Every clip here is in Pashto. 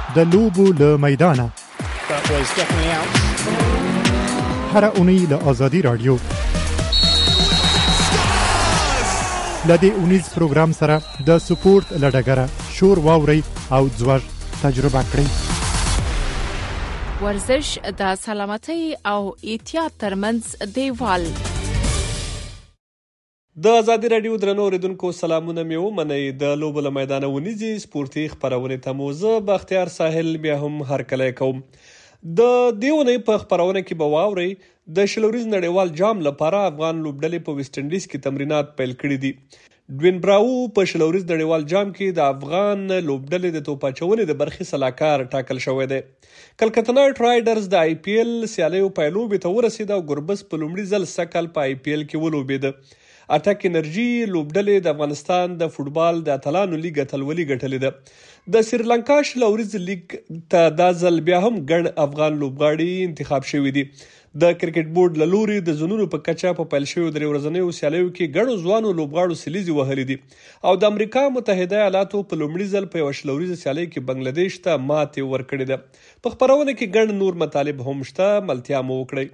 د لوبو له میدانه هر اونۍ له آزادي رادیو لدې اونیز پروګرام سره د سپورت لډګره شور واوري او ځوږ تجربه کړئ. ورزش د سلامتۍ او احتیاط ترمنځ دیوال. د آزادي رادیو درنو اوریدونکو سلامونه مې ومنئ. د لوبو له میدانه ونیزي سپورتي خپرونې ته مو زه بختیار ساحل بیا هم هرکلی کوم. د دې اونۍ په خپرونه کې به واورئ د شلوریز نړیوال جام لپاره افغان لوبډلې په ویسټ انډیز کې تمرینات پیل کړي دي. ډوین براو په شلوریز نړیوال جام کې د افغان لوبډلې د توپ اچونې د برخې سلاکار ټاکل شوی دی. کلکته نایټ رایډرز د آی پی ایل سیالیو پیلوبې ته ورسېده او ګربز په لومړي ځل سږ کال په آی پی ایل کې ولوبېده. اټک انرژي لوبډلې د افغانستان د فوټبال د اتلانو لیګ اتلولي ګټلې ده. د سریلانکا شلوریز لیګ ته دا ځل بیا هم ګڼ افغان لوبغاړي انتخاب شوي دي. د کرکټ بورډ له لوري د زونونو په کچه په پیل شویو درې ورځنیو سیالیو کې ګڼو ځوانو لوبغاړو سلیزې وهلې دي او د امریکا متحده ایالاتو په لومړي ځل په یوه شلوریزه سیالۍ کې بنګلادیش ته ماتې ورکړې ده. په خپرونه کې ګڼ نور مطالب هم شته، ملتیا مو وکړئ.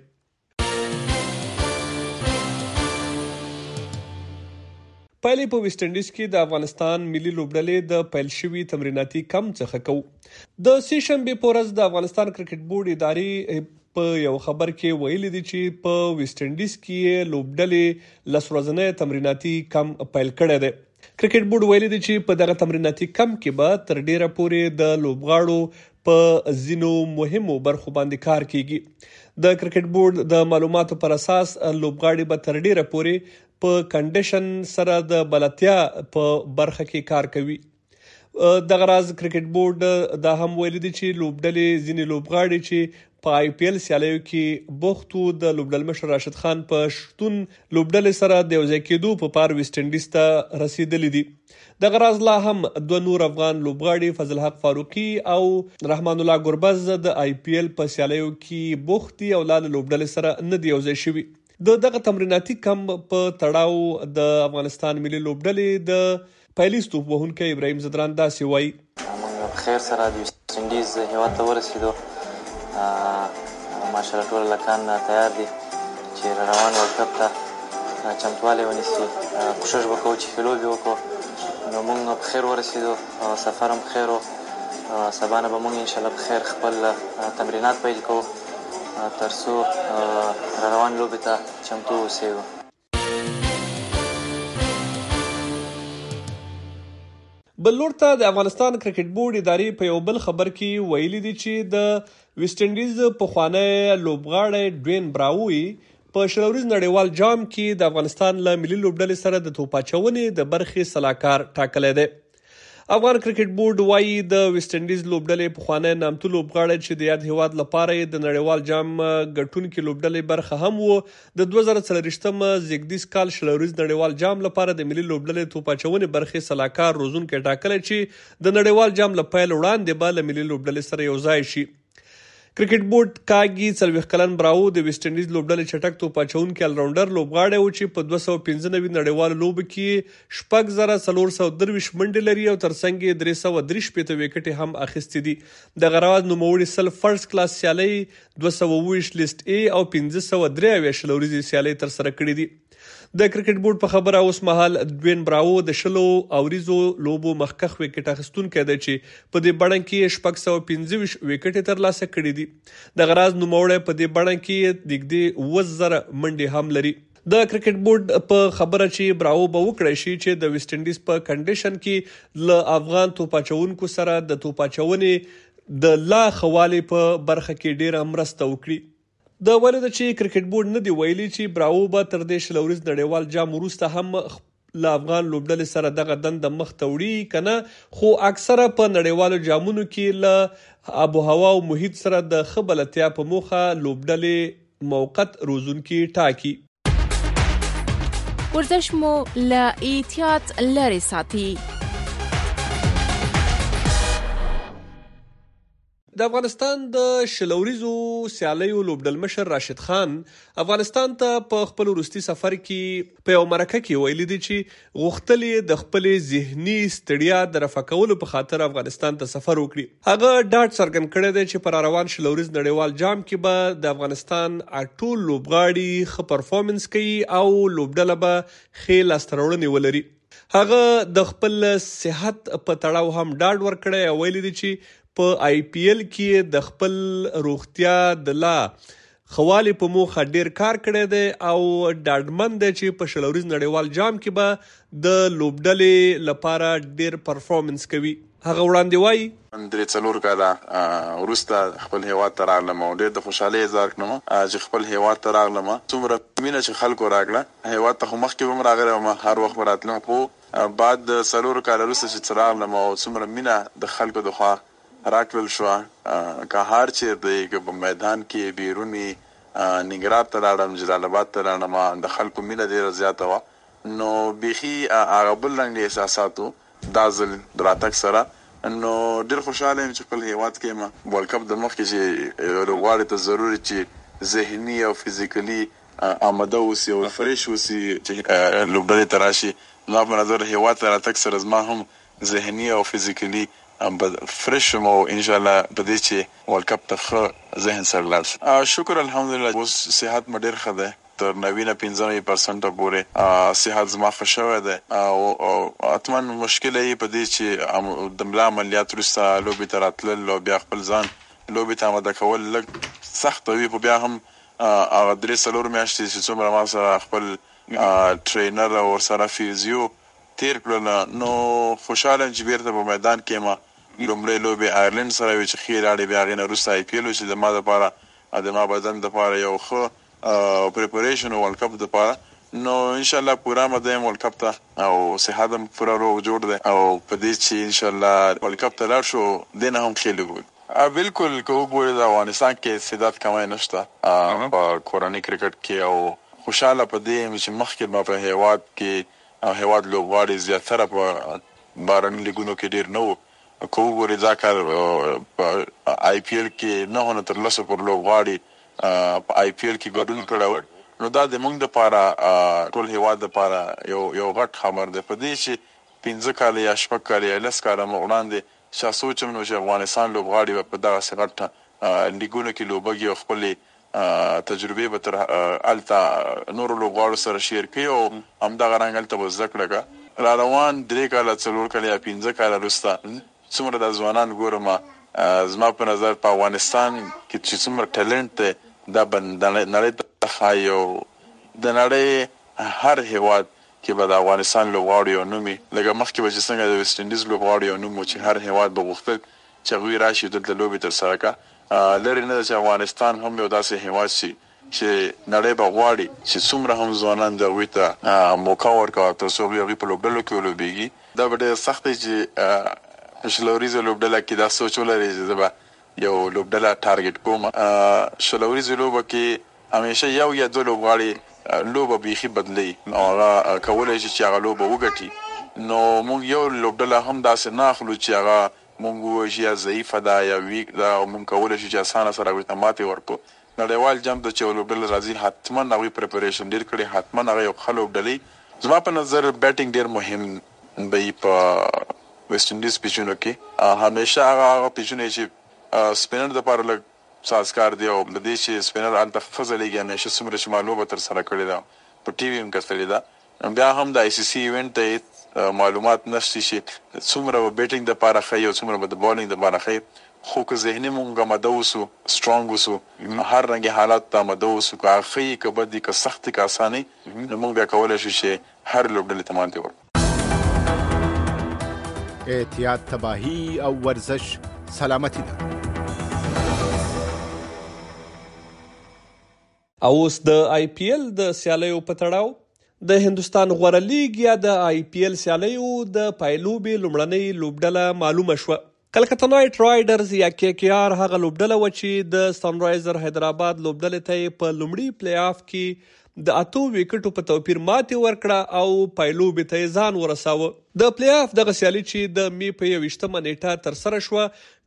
پایلې په ویسټ انډیز کې د افغانستان ملي لوبډلې د پیل شوي تمریناتي کم څخه کوو. د سې شنبې په ورځ د افغانستان کرکټ بورډ ادارې په یو خبر کې ویلي دي چې په ویسټ انډیز کې لوبډلې لس ورځنی تمریناتي کم پیل کړی دی. کرکټ بورډ ویلي دي چې په دغه تمریناتي کم کې به تر ډیره پورې د لوبغاړو په ځینو مهمو برخو باندې کار کیږي. د کرکټ بورډ د معلوماتو پر اساس لوبغاړي به تر ډیره پورې په کنډیشن سره د بلدتیا په برخه کې کار کوي. دغه راز کرکټ بورډ دا هم ویلي دي چې لوبډلې ځینې لوبغاړي چې په آی پی ایل سیالیو کې بوخت وو د لوبډلمشر راشد خان په شتون لوبډلې سره د یوځای کېدو په پار ویسټ انډیز ته رسیدلي دي. دغه راز لا هم دوه نور افغان لوبغاړي فضل حق فاروقي او رحمان الله ګربز د آی پی ایل په سیالیو کې بوخت دي او لا لوبډلې سره نه دی یوځای شوي. دغه تمریناتي کم په تړاو د افغانستان ملي لوبډلې د پیلیز توپ وهونکی ابراهیم زدران داسې وایي: موږ په خیر سره د ویسټ انډیز هیواد ته ورسېدو. ماشاءالله ټول لکان تیار دي چې روان ورلډ کپ ته چمتوالی ونیسي. کوشش به کوو چې ښې لوبې وکړو. نو موږ په خیر ورسېدو، سفر هم په خیر و. سبا نه به موږ انشاءالله په خیر خپل تمرینات پیل کوو تر څو روان لوبې ته چمتو اوسېږو. بل لور ته د افغانستان کرکټ بورډ ادارې په یو بل خبر کې ویلي دي چې د ویسټ انډیز پخوانی لوبغاړی ډوین براوی په شلوریز نړیوال جام کې د افغانستان له ملي لوبډلې سره د توپ اچونې د برخې سلاکار ټاکلی دی. افغان کرکټ بورډ وایي د ویسټ انډیز لوبډلې پخوانی نامتو لوبغاړی چې د یاد هیواد لپاره د نړیوال جام ګټونکي لوبډلې برخه هم و، د 2024 زیږدیز کال شلوریز نړیوال جام لپاره د ملي لوبډلې توپ اچونې برخې سلاکار روزونکی ټاکلی چې د نړیوال جام له پیل وړاندې به له ملي لوبډلې سره یو ځای شي. کرکټ بورډ کاږي 40 کلن براو د ویسټ انډیز لوبډلې چټک توپ اچونکی الراونډر لوبغاړی و چې په 295 نړیوالو لوبو کې 6423 منډې لري او ترڅنګ یې 363 وکټې هم اخیستې دي. دغه راز نوموړي فرست کلاس سیالۍ 220 لیست ای او 503 شلوریزې سیالۍ ترسره کړې دي. د کرکټ بورډ په خبره اوس مهال ډوین براو د 20 اوریزو لوبو مخکښ وکټ اخیستونکی دی چې په دې بڼه کې 625 وکټې ترلاسه کړې دي. دغه راز نوموړی په دې بڼه کې نږدې 7000 منډې هم لري. د کرکټ بورډ په خبره چې براو به وکړی شي چې د ویسټ انډیز په کنډیشن کې له افغان توپ اچونکو سره د توپ اچونې د لا ښه والي په برخه کې ډېره مرسته وکړي. د ولې چې کرکټ بورډ نه دی ویلي چې براو به تر دې شلوریز نړیوال جام وروسته هم له افغان لوبډلې سره دغه دنده مخ ته وړي که نه، خو اکثره په نړیوالو جامونو کې له آب و هوا او محیط سره د ښه بلدتیا په موخه لوبډلې موقت روزونکي ټاکي. ورزش مو له احتیاط لرې ساتي. د افغانستان د شلوریزو سیالیو لوبډلمشر راشد خان افغانستان ته په خپل وروستي سفر کې په یو مرکه کې ویلي دي چې غوښتل یې د خپلې ذهني ستړیا د رفع کولو په خاطر افغانستان ته سفر وکړي. هغه ډاډ څرګند کړی دی چې پر روان شلوریز نړیوال جام کې به د افغانستان ټول لوبغاړي ښه پرفارمنس کوي او لوبډله به ښې لاسته راوړنې ولري. هغه د خپل صحت په تړاو هم ډاډ ورکړی او ویلي دي چې په آی پی ایل کې د خپل روغتیا د لا خوالي په موخه ډیر کار کړی دی او ډاډمن دی چې په شلوریز نړیوال جام کې به د لوبډلې لپاره ډیر پرفارمنس کوي. هغه وړاندې وایي 3-4 کاله وروسته خپل هیواد ته راغلم او ډېر د خوشحالۍ اظهار کړم چې خپل هیواد ته راغلم. څومره مینه چې خلکو راغله هیواد ته خو مخکې به هم راغلی وم، هر وخت به راتلم، خو بعد د 4 کاله وروسته چې راغلم او څومره مینه د خلکو د خوا راکړل شوه، که هر چېرته دی، که په میدان کې بیرون وي، ننګرهار ته لاړم، جلال آباد ته لاړم، د خلکو مینه ډېره زیاته وه. نو بیخي هغه بل رنګ احساساتو دا ځل د راتګ سره نو ډېر خوشحاله یم چې خپل هیواد کې یم. ورلډ کپ د مخکې چې لوبغاړي ته ضروري چې ذهني او فزیکلي آماده اوسي او فریش اوسي چې لوبډلې ته راشي. زما په نظر هیواد ته راتګ سره زما هم ذهني او فزیکلي فرش یم او انشاءالله په دې چې ورلډ کپ ته ښه ذهن سره لاړ شم. شکر الحمدلله اوس صحت مې ډېر ښه دی، تر 90-95% پورې صحت زما ښه شوی دی او حتما مشکل یې په دې چې د ملا عملیات وروسته لوبې ته راتلل او بیا خپل ځان لوبې ته آماده کول لږ سخته وي، خو بیا هم هغه 3-4 میاشتې چې څومره ما سره خپل ټرینر او ورسره فیزیو تیر کړل، نو خوشحاله یم چې بیرته په میدان کې ما لومړی لوبې آیرلینډ سره وي چې ښې لاړې، بیا هغې نه وروسته آی پی ایل چې د ما دپاره د ما بدن دپاره یو ښه پریپریشن ورلډ کپ دپاره. نو انشاءالله پوره آماده یم ورلډ کپ ته او صحت هم پوره روغ جوړ دی او په دې چې انشاءالله ورلډ کپ ته لاړ شو دې نه هم ښې لوبې. بالکل که وګورې د افغانستان کې استعداد کمی نشته په کورني کرکټ کې او خوشحاله په دې یم چې مخکې ما په هیواد کې هیواد لوبغاړي زیاتره په بهرني لیګونو کې ډېر نه وو. که وګورې دا کال په آی پی ایل کې 9 تر 10 پورې لوبغاړي په آی پی ایل کې ګډون کړی، نو دا د موږ دپاره ټول هیواد دپاره یو غټ خبر دی. په دې چې 15 کاله یا 6 کاله یا 10 کاله وړاندې چا سوچ هم نه و چې افغانستان لوبغاړي به په دغسې غټ لیګونو کې لوبږي او خپلې تجربې به تر هلته نورو لوبغاړو سره شیر کوي او همدغه رنګ هلته به زده کړه که را روان 3 کاله 4 کاله یا 15 کاله وروسته څومره د ځوانان ګورم، زما په نظر په افغانستان کې چې څومره ټیلنټ دی دا به نړۍ ته ښایي او د نړۍ هر هیواد کې به د افغانستان لوبغاړي یو نوم وي. لکه مخکې به چې څنګه د ویسټ انډیز لوبغاړي یو نوم و چې هر هیواد به غوښتل چې هغوی راشي دلته لوبې ترسره کړه، لرې نه ده چې افغانستان هم یو داسې هیواد شي چې نړۍ به غواړي چې څومره هم ځوانان د هغوی ته موقع ورکوي تر څو هغوی په لوبډلو کې ولوبېږي. دا به ډېر سخت دی چې شلوریزو لوبډله کې دا سوچ ولري چې زه به یو لوبډله ټارګټ کوم. شلوریزو لوبه کې همیشه یو یا 2 لوبغاړي لوبه بیخي بدلی او هغه کولی شي چې هغه لوبه وګټي. نو موږ یو لوبډله هم داسې نه اخلو چې هغه موږ ووایو چې یا ضعیفه ده یا ویک ده او موږ کولی شو چې اسانه سره هغوی ته ماتې ورکړو. نړیوال جام ته چې یو لوبډله راځي حتما هغوی پریپریشن ډېر کړي، حتما هغه یو ښه لوبډلې. زما په نظر بیټینګ ډېر مهم به وي په ویسټ انډیز پیچونو کې. همیشه هغه پیچونه چې سپینر دپاره لږ سازګار دی او د دې چې سپینر هلته ښه ځلېږي همیشه څومره چې ما لوبه ترسره کړې ده په ټي وي هم کتلې ده، بیا هم د آی سی سی ایونټ ته معلومات نشته چې څومره به بیټینګ دپاره ښه او څومره به د بالینګ دپاره ښه. خو که ذهني مونږ آماده اوسو، سترانګ اوسو، هر رنګې حالات ته آماده اوسو، که هغه ښه وي که بد وي که سخت وي که اسانه وي، نو موږ بیا کولی شو چې هر لوبډلې ته ماتې ورکړو. احتیاط تباهی او ورزش سلامتی ده. او اوس د آی پی ایل د سیالیو په تړاو د هندستان غوره لیګ یا د آی پی ایل سیالیو د پایلوبې لومړنۍ لوبډله معلومه شوه. کلکته نایټ رایډرز یا کې کې آر هغه لوبډله و چې د سنرایزر حیدرآباد لوبډلې ته په لومړي پلی آف کې د 8 وکټو په توپیر ماتې ورکړه او پایلوبې ته ځان ورساوه. د پلی آف دغه سیالي چې د می په 21 نیټه ترسره شوه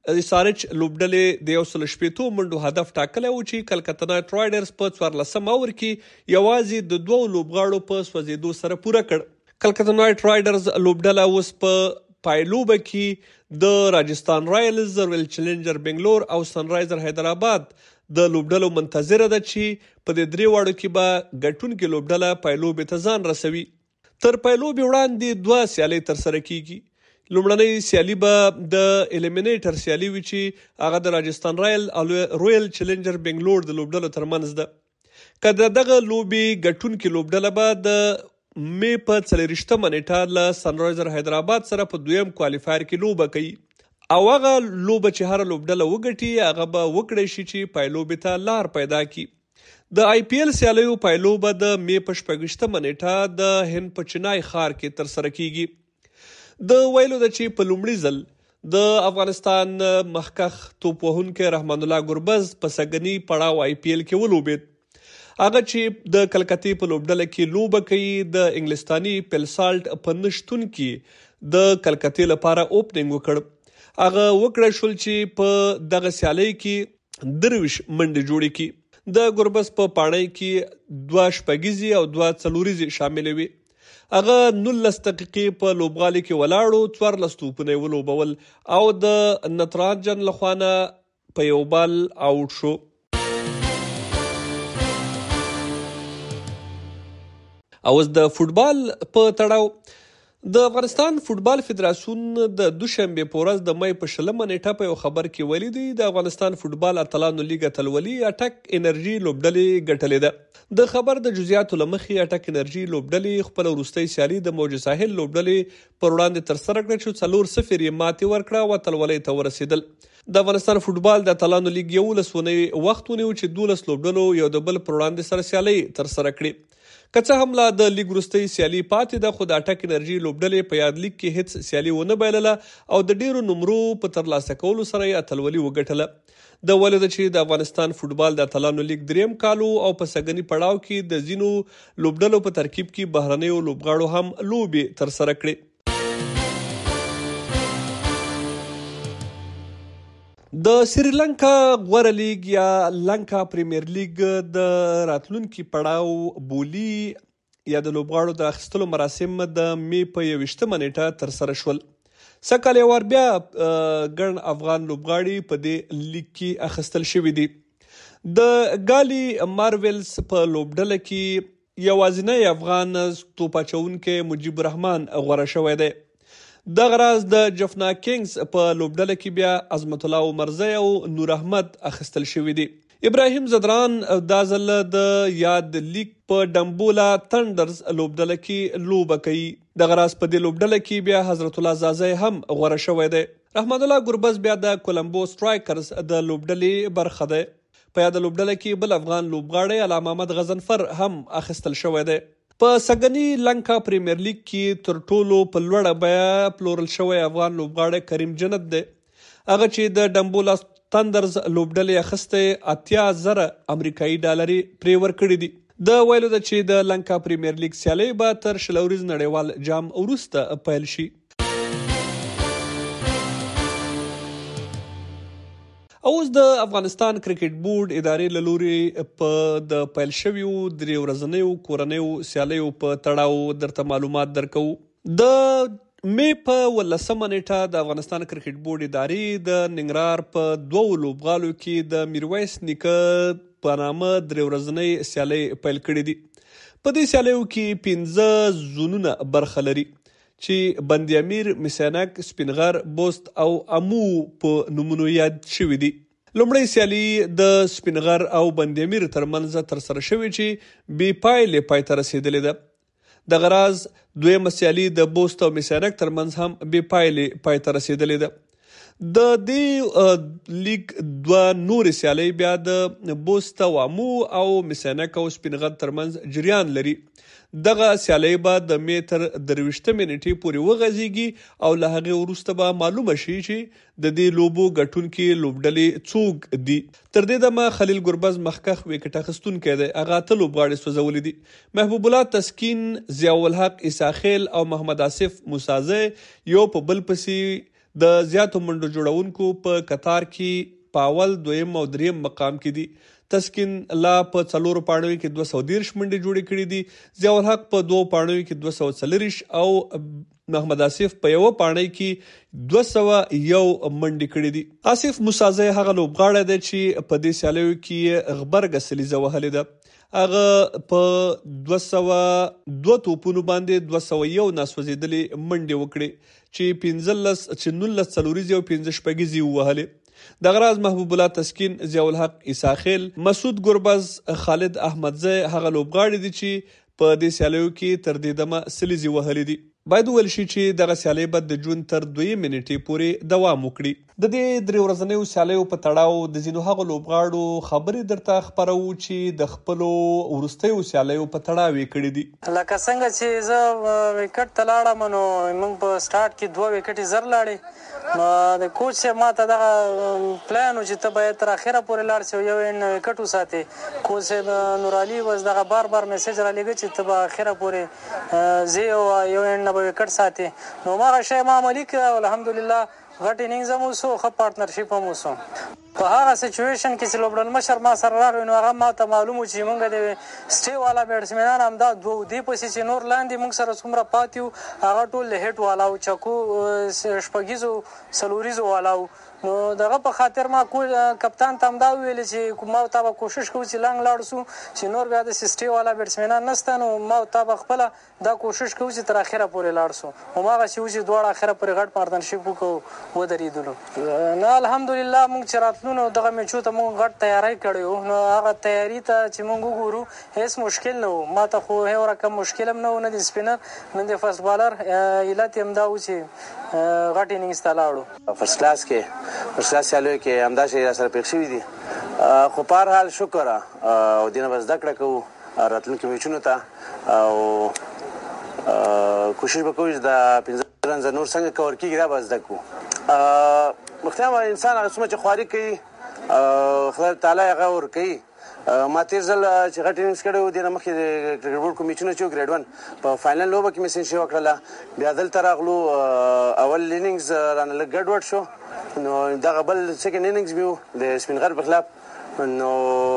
سارچ لوبډلې د 160 منډو هدف ټاکلی و چې کلکته نایټ رایډرز په 14 اوور کې یوازې د 2 لوبغاړو په سوځېدو سره پوره کړ. کلکته نایټ رایډرز لوبډله اوس په پایلوبه کې د راجستان رایلز، رویل چیلنجر بنگلور او سنرایزر حیدرآباد د لوبډلو منتظره ده چې په دې 3 واړو کې به ګټونکې لوبډله پایلوبې ته ځان رسوي. تر پایلوبې وړاندې 2 سیالۍ ترسره کیږي. لومړنۍ سیالي به د الیمینیټر سیالي وي چې هغه د راجستان رایل او رویل چیلنجر بنگلور د لوبډلو ترمنځ ده. که د دغه لوبې ګټونکې لوبډله به د مې په 24 نیټه له سنرایزر حیدرآباد سره په 2م کوالیفایر کې لوبه کوي او هغه لوبه چې هر لوبډله وګټي هغه به وکړی شي چې پایلوبې ته لار پیدا کړي. د آی پی ایل سیالیو پایلوبه د مې په 26 نیټه د هند په چنای ښار کې ترسره کیږي. د ویلو ده چې په لومړي ځل د افغانستان مخکښ توپ وهونکی رحمان الله ګربز په سږني پړاو آی پی ایل کې ولوبېد. هغه چې د کلکتې په لوبډله کې لوبه کوي د انګلستاني پیلسالټ په نشتون کې د کلکتې لپاره اوپننګ وکړ. هغه وکړه شول چې په دغه سیالۍ کې 23 منډې جوړې کړي. د ګربز په پاڼۍ کې 2 شپږیزې او 2 څلوریزې شاملې وي. هغه 19 دقیقې په لوبغالي کې ولاړو، 14 توپونه یې ولوبول او د نترانجن لخوا نه په 1 بال آوټ شو. اوس د فوټبال په تړاو د افغانستان فوټبال فدراسیون د دوشنبه په ورځ د مې په 20 نیټه په یو خبر کې ویلي دی د افغانستان فوټبال اتلانو لیګ اتلولي اټک انرژي لوبډلې ګټلې ده. د خبر د جزئیاتو لمخې اټک انرژي لوبډلې خپل وروستۍ سیالي د موج ساحل لوبډلې پر وړاندې ترسره کړه چې 4-0 یې ماتې ورکړه او اتلولۍ ته ورسېدل. د افغانستان فوټبال د اتلانو لیګ 11 ونې وخت ونیو چې 12 لوبډلو یو د بل پر وړاندې سره سیالي ترسره کړي. که څه هم لا د لیګ وروستۍ سیالي پاتې ده خو د اټک انرژي لوبډلې په یاد لیګ کې هیڅ سیالي ونه بایلله او د ډیرو نمرو په ترلاسه کولو سره یې اتلولي وګټله. د ویلو ده چې د افغانستان فوټبال د اتلانو لیګ 3م کالو او په سږني پړاو کې د ځینو لوبډلو په ترکیب کې بهرنیو لوبغاړو هم لوبې ترسره کړې. د سریلانکا غوره لیګ یا لانکا پریمیر لیګ د راتلونکي پړاو بولی یا د لوبغاړو د اخیستلو مراسم د مې په 21 نیټه ترسره شول. سږکال یو وار بیا ګڼ افغان لوبغاړي په دې لیګ کې اخیستل شوي دي. د ګالي مارولز په لوبډله کې یوازینی افغان توپ اچوونکی مجیب الرحمن غوره شوی دی. دغه راز د جفنا کینګز په لوبډله کې بیا عظمت الله عمرزی او نور احمد اخیستل شوي دي. ابراهیم زدران دا ځل د یاد لیګ په ډمبولا تندرز لوبډله کې لوبه کوي. دغه راز په دې لوبډله کې بیا حضرت الله زازی هم غوره شوی دی. رحمان الله ګربز بیا د کولمبو سټرایکرز د لوبډلې برخه دی. په یاد لوبډله کې بل افغان لوبغاړی علامه محمد غضنفر هم اخیستل شوی دی. په سږني لانکا پریمیر لیګ کې تر ټولو په لوړه بیه پلورل شوی افغان لوبغاړی کریم جنت دی. هغه چې د ډمبولا تندرز لوبډلې اخیستې 80,000 امریکایي ډالري پرې ورکړي دي. د ویلو ده چې د لانکا پریمیر لیګ سیالۍ به تر 20 ورځې نړیوال جام وروسته پیل شي. اوس د افغانستان کرکټ بورډ ادارې له لوري په د پیل شویو 3 ورځنیو کورنیو سیالیو په تړاو درته معلومات درکو. د مې په 18 نیټه د افغانستان کرکټ بورډ ادارې د ننګرهار په 2 لوبغالو کې د میرویس نیکه په نامه 3 ورځنۍ سیالۍ پیل کړې دي. په دې سیالیو کې 15 زونونه برخه لري چې بند امیر، مسینک، سپینغر، بوست او امو په نومونو یاد شوي دي. لومړی سیالي د سپینغر او بند امیر ترمنځ ترسره شوې چې بې پایلې پای ته رسېدلې ده. دغه راز دویمه سیالي د بوست او مسینک ترمنځ هم بې پایلې پای ته رسېدلې ده. د دې لیګ 2 نورې سیالۍ بیا د بوست او امو او مسینک او سپینغر ترمنځ جریان لري. دغه سیالۍ به د مې تر 23 نیټې پورې وغځېږي او له هغې وروسته به معلومه شي چې د دې لوبو ګټونکي لوبډلې څوک دي. تر دې دمه خلیل ګربز مخکښ وکټ اخیستونکی دی. هغه 8 لوبغاړي سوځولي دي. محبوب الله تسکین، ضیاء الحق عیسی خیل او محمد آصف موسازی یو په بل پسې د زیاتو منډو جوړونکو په قطار کې په اول، دویم او دریم مقام کې دي. تسکین الله په 4 پاڼو کې 213 منډې جوړې کړې دي. ضیاء الحق په 2 پاڼو کې 240 او محمد آصف په 1 پاڼې کې 201 منډې کړې دي. آصف موسازی هغه لوبغاړی دی چې په دې سیالیو کې غبرګه سلیزه وهلې ده. هغه په 202 توپونو باندې 201 ناسوځېدلې منډې وکړې چې 19 څلوریزې او 15 شپږیزې ووهلې. دغه راز محبوب الله تسکین، ضیاء الحق عیساخیل، مسعود ګربز، خالد احمدزی هغه لوبغاړي دي چې په دې سیالیو کې تر دې دمه سلیزې وهلې دي. باید وویل شي چې دغه سیالۍ به د جون تر 2 منټې پورې دوام وکړي. د دې 3 ورځنیو سیالیو په تړاو د ځینو هغو لوبغاړو خبرې درته خپرو چې د خپلو وروستیو سیالیو په تړاو یې کړي دي. لکه څنګه چې زه وکټ ته لاړم نو موږ په سټارټ کې 2 وکټې زر لاړې. نو د کوچ صاحب ماته دغه پلان و چې ته باید تر اخره پورې لاړ شې، یو وکټ وساتې. کوچ صاحب نورعلي وز دغه بار میسج را لېږه چې ته به اخره پورې ځې او یو به وکټ ساتې. نو هغه شی ما عملي کړه. الحمدلله غټ انینګز هم وسو، ښه پارټنرشپ هم وسو. په هغه سچویشن کې چې لوبډل مشر ما سره راغی نو هغه ما ته معلوم و چې موږ د سټې والا بیټسمنان همدا 2 دې پسې چې نور لاندې موږ سره څومره پاتې وو هغه ټول له هیټ والا و، چکو شپږیزو څلوریزو والا و. نو دغه په خاطر ما کپتان ته همدا وویل چې ما ته به کوشش کوو چې لنګ لاړ سو چې نور بیا د سټې والا بیټسمنان نشته. نو ما ته به خپله دا کوشش کوو چې تر اخره پورې لاړ سو. هماغه چې و چې دواړه اخره پورې غټ پارټنرشپ وکړو ودرېدلو. نه الحمدلله موږ چې راتلو نو دغه میچو ته موږ غټ تیاری کړی وو. نو هغه تیاری ته چې موږ وګورو هیڅ مشکل نه و. ما ته خو هیڅ رقم مشکل هم نه و، نه د سپینر نه د فاست بالر. علت یې همدا و چې غټ انینګز ته لاړو. فرست کلاس سیالیو کې همدا شی را سره پېښ شوي دي. خو په هر حال شکر او دې نه به زده کړه کوو راتلونکي میچونو ته، او کوشش به کوو چې د 15 رنزه نور څنګه کور کېږي دا به زده کوو. مختلف انسان هغه څومره چې خواري کوي خدای تعالی هغه ورکوي. ما تیر ځل چې غټ انینګز کړی و دې نه مخکې د کرکټ بورډ کوم میچونه چې و ګریډ 1 په فاینل لوبه کې مې سنچري وکړله. بیا دلته راغلو اول انینګز رانه لږ ګډوډ شو. نو دغه بل سیکنډ انینګز مې و د سپین غر په خلاف. نو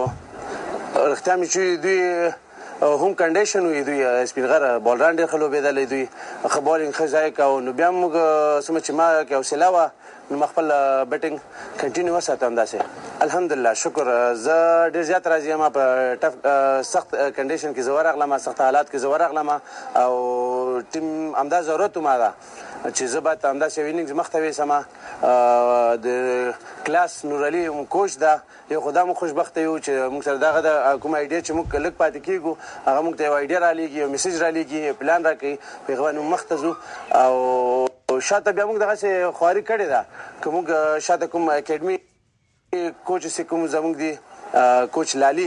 رښتیا مې چې دوی هوم کنډیشن وي، دوی سپین غر بالران ډېر ښه لوبېدلی، دوی ښه بالینګ ښه ځای کوه. نو بیا موږ څومره چې ما کې حوصله وه نو ما خپل بیټینګ کنټینیو وساتم داسې. الحمدلله شکر. زه ډېر زیات راضي یم. په ټف سخت کنډیشن کې زه ورغلم، سخت حالات کې زه ورغلم او ټیم همدا ضرورت و ما ده چې زه باید همداسې یو انینګز مخته ویسم. د کلاس نورعلي کوچ ده، یو خو دا موږ خوشبخته یو چې موږ سره دغه د کوم ایډیا چې موږ لږ پاتې کېږو هغه موږ ته یو ایډیا رالیږي، یو میسج رالیږي، یو پلان راکوي، په هغه باندې مخته ځو. او شاته بیا موږ دغسې خواري کړې ده که موږ شاته کوم اکیډمي کوچ چې کوم زموږ دی کوچ لالي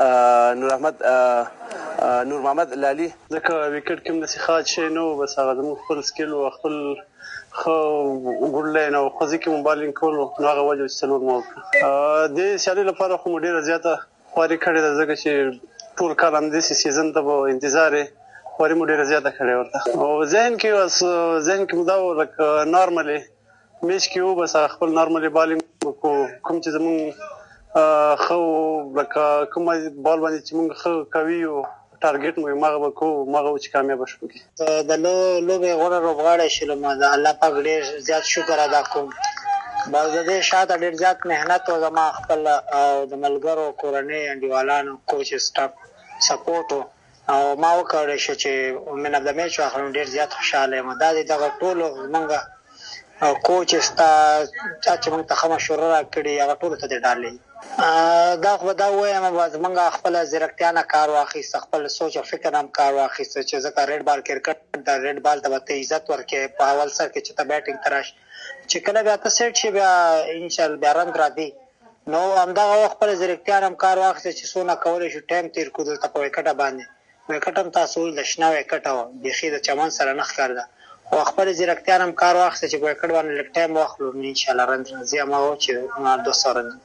نور محمد لالي، ځکه وکټ کې هم داسې ښه شی نه و، بس هغه زموږ خپل سکیل و، خپل ښه ګوډ لاین او ښه ځای کې مو بالینګ کول و. نو هغه وجه چې 4 مو وکړه. دې سیالۍ لپاره خو مو ډېره زیاته خواري کړې ده ځکه چې ټول کال همداسې سیزن ته به انتظار یې خواري مو ډېره زیاته کړې ورته. او ذهن کې مو دا و لکه نارملي میچ کې و، بس خپل نارملي بالینګ وکړو. کوم چې زموږ ښه لکه کومه بال باندې چې موږ ښه کوي او ټارګټ مو مغه وکړو، مغه چې کامیاب شو. د لوبې غوړه لوبغاړی شلم، د الله پاک ډېر زیات شکر ادا کوم. بس د دې شاته ډېر زیات محنت او زما خپل او د ملګرو کورنۍ انډیوالانو کوچ سټاف سپورټ او ما وکړی شو چې من اف د میچ واخلم. ډېر زیات خوشحاله یم. دا دغه ټولو زمونږ کوچ ستا چې موږ ته ښه مشوره راکړي هغه ټولو ته دې ډالۍ. دا خو دا وایم زمونږ خپل زیرکتیا نه کار واخیست، خپل سوچ او فکر هم کار واخیست چې ځکه ریډ بال کرکټ د ریډ بال ته به ته عزت ورکړې په اول سر کې چې ته بیټینګ ته راشې، چې کله بیا ته سیټ شي بیا انشاءالله بیا رنګ راځي. نو همدغه خپل زیرکتیا هم کار واخیست چې څونه کولی شو ټایم تېر کړو دلته په وکټه باندې. وکټ هم تاسو ویل د شنه وکټه وه، بیخي د چمن سره نه ښکارېده، خو خپل زیرکتیا هم کار واخیست چې په وکټ باندې لږ ټایم واخلو. انشاءالله رنګ راځي. هماغه و چې 200 رنګ.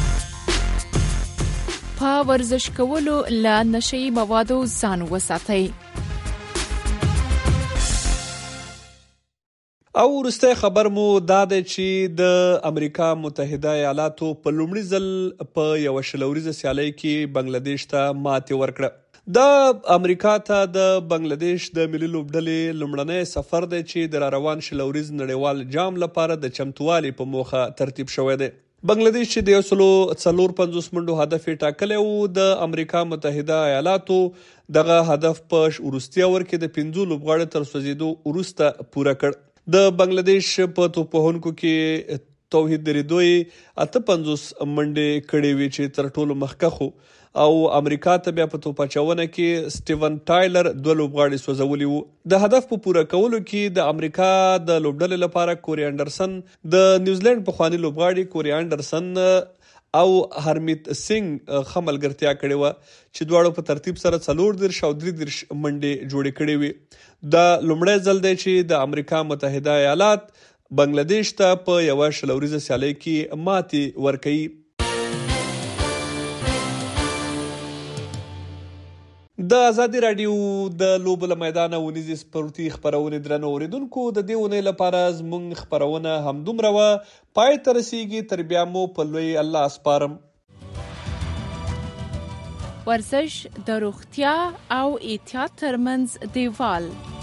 په ورزش کولو له نشه‌يي موادو ځان وساتئ. او وروستی خبر مو دا دی چې د امریکا متحده ایالاتو په لومړي ځل په یوه شلوریزه سیالۍ کې بنګلادیش ته ماتې ورکړه. د امریکا ته د بنګلادیش د ملي لوبډلې لومړنی سفر دی چې د راروان شلوریز نړیوال جام لپاره د چمتووالي په موخه ترتیب شوی دی. بنګلادیش چې د 154 منډو هدف یې ټاکلی و، د امریکا متحده ایالاتو دغه هدف په وروستي اور کې د 5 لوبغاړو تر سوځېدو وروسته پوره کړ. د بنګلادیش په توپ وهونکو کې توحید دریدوی 58 منډې کړې وې چې تر ټولو مخکښ و، او امریکا ته بیا په توپ اچونه کې سټیون ټایلر 2 لوبغاړي سوځولي وو. د هدف په پوره کولو کې د امریکا د لوبډلې لپاره کوري انډرسن، د نیوزیلند پخوانی لوبغاړي کوري انډرسن او هرمیت سنگ ښه ملګرتیا کړې وه چې دواړو په ترتیب سره 34 او 33 منډې جوړې کړې وې. دا لومړی ځل دی چې د امریکا متحده ایالات بنګلادیش ته په یوه شلوریزه سیالۍ کې ماتې ورکوي. د ازادي راډیو د لوبو له میدانه ونیزې سپورتي خپرونې درنو اورېدونکو، د دې اونۍ لپاره زموږ خپرونه همدومره وه. پای ته رسیږي، تر بیا مو په لوی الله سپارم. ورزش د روغتیا او احتیاط ترمنځ دیوال.